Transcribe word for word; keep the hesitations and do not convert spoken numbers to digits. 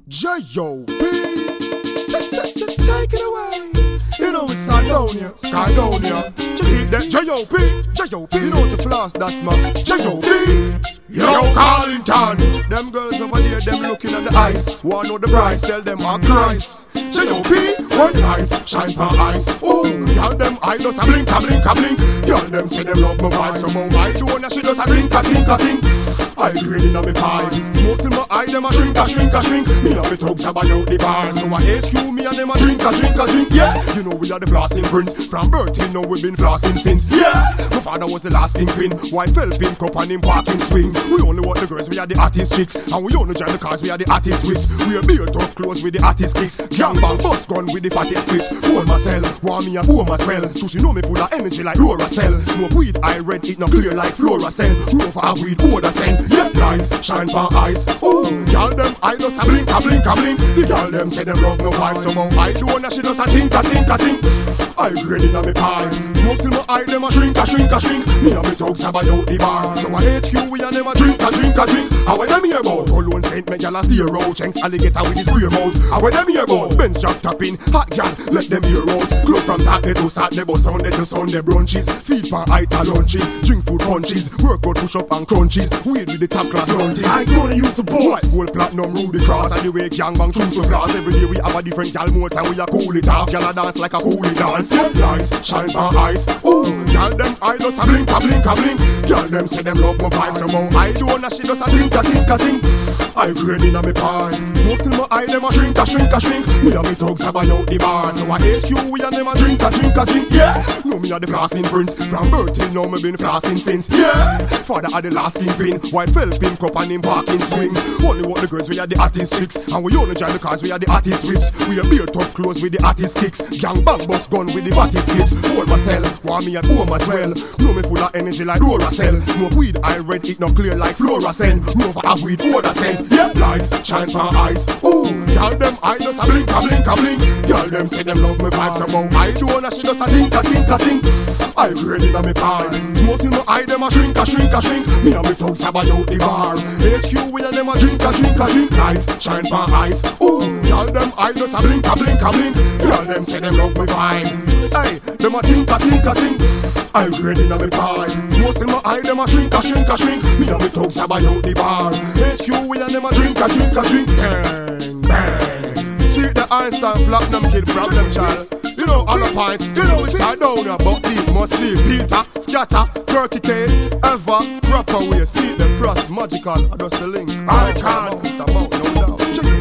J-O-B, take it away. You know it's Sardonia, Sardonia. See that J-O-B, J-O-B. You know the floss, that's my J-O-B. Yo, Carlington. Them girls over there, them looking at the ice. Wanna know the price, tell them a price. J-O-B, one eyes, shine for eyes. Oh, y'all them eye does a blink, a blink, a blink. Y'all them say them love my vibe. Somehow I do and she does a blink, a blink, a blink. I grade in a me pie. Smoke till my eye, them a shrink, a shrink, a shrink. Me and me thugs a buy out the bar. So I H Q me and them a drink, a drink, a drink. Yeah, you know we are the flossing prince. From birth till now we been flossing since. Yeah, my father was the last kingpin. Wife fell pin cup and him parking swing. We only want the girls, we are the artist chicks. And we only drive the cars, we are the artist whips. We are beer tough clothes with the artist kicks. Gang bang bust gun with the fattest clips. Hold myself, want me and home as well. So she know me full of energy like Laura Cell. Smoke weed, I read it not clear like Flora Cell. Roll for a weed, order send. Yeah, lights, shine for eyes. Oh, y'all them I does a blink, a blink, a blink. The y'all them say them love me vibe. Somehow I do and she does a think, a think, a think. I grade in a me pie. Smoke till my eye them a shrink, a shrink, a shrink. Me and me thugs a buy out the bar. So I H Q we and them a drink, a drink, a drink. And when them hear about Cologne Saint, me gyal a steer out. Chenks alligator with his square mouth. And when them hear about Benz jack tapping, hot gyal, let them hear out. Club from Saturday to Saturday, but Sunday to Sunday brunches. Feed for Ita lunches, drink food punches, workout push up and crunches. Weed with the top class lunges. I gonna use the boss. White wolf platinum Rudy Cross. And the way gang bang choose to class. Every day we have a different gyal, more time we a cool it off. Gyal a dance like a coolie dance. Yeah, lights, shine for eyes. Ooh, gyal them eye does a blink, a blink, a blink. Gyal them say them love my vibe. Somehow I do and she does a think, a think, a think. I grade in a me pie. Smoke till my eye them a shrink, a shrink, a shrink. Me and me thugs a buy out the bar. So I H Q we and them a drink, a drink, a drink. Yeah, know me a the flossing prince. From birth till now me been flossing since. Yeah, father a the last kingpin. Wife fell pin cup and him parking swing. Only what the girls we are the artist chicks. And we only drive the cars we are the artist whips. We are beer tough clothes with the artist kicks. Gang bang bust gun with the baddest clips. Hold myself, want me at home as well. Know me full of energy like Laura Cell. Smoke weed, I read it not clear like Flora Cell. Rover a weed, order send. Yeah, lights, shine for eyes. Ooh, y'all them eye does a blink, a blink, a blink. Y'all them say them love me vibe. Somehow I do and she does a think, a think, a think. I grade it a me pie. Smoke till my eye them a shrink, a shrink, a shrink. Me and me thugs a buy out the bar. H Q we and them a drink, a drink, a drink. Lights, shine for eyes. Ooh, y'all them eye does a blink, a blink, a blink. Y'all them say them love me vibe. Hey, them a think, a think, a think. I grade it a me pie. Smoke till my eye them a shrink, a shrink, a shrink. Me and me thugs a buy out the bar. H Q we and them a drink, a drink, a drink. Bang, bang. See the Einstein platinum kid problem child. You know all the point, you know it's hard down here. But deep must leave Peter, scatter, Turkey cake, ever, proper way. See the frost, magical, I just the link. I can't, it's about no doubt.